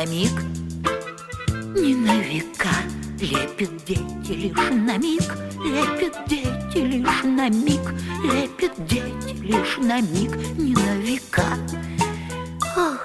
миг, не на века. Лепят дети лишь на миг, лепят дети лишь на миг, лепят дети лишь на миг, не на века. Ох.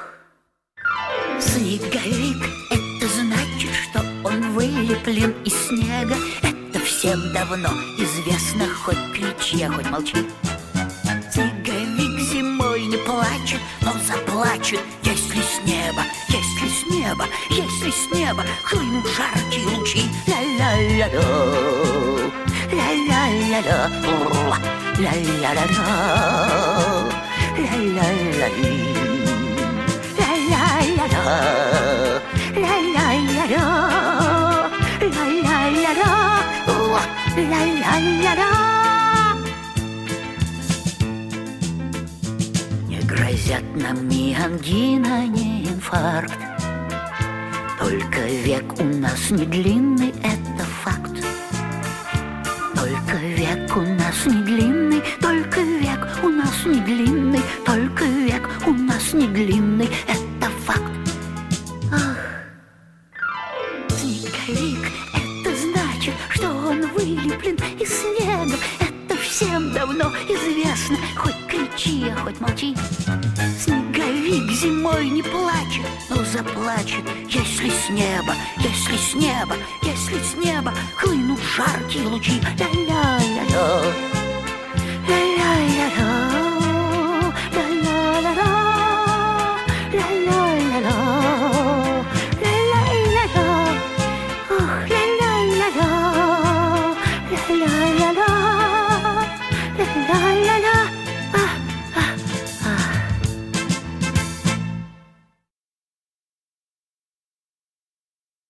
Снеговик — это значит, что он вылеплен из снега. Это всем давно известно, хоть кричи, хоть молчи. Снеговик зимой не плачет, но заплачет, если с неба, если с неба, если с неба хлынут жаркие лучи. Ля-ля-ля-ля, ля-ля-ля-ля, ля-ля-ля-ля, ля-ля-ля-ля, ля-ля-ля-ля, ля-ля-ля-ля, ля-ля-ля-ля. Не грозят нам ни ангина, ни инфаркт. Только век у нас не длинный, это факт. Только век у нас не длинный, только век у нас не длинный, только век у нас не длинный, это факт. Ах. Снеговик — это значит, что он вылеплен из снега. Это всем давно известно, хоть кричи, а хоть молчи. Снеговик зимой не плачет, но заплачет, если с неба, если с неба, если с неба хлынут жаркие лучи. Ля-ля-ля-ля, ля-ля-ля-ля, ля-ля-ля-ля, ля-ля-ля-ля, ля-ля-ля-ля, ох, ля-ля-ля-ля, ля-ля-ля-ля, ля-ля-ля-ля.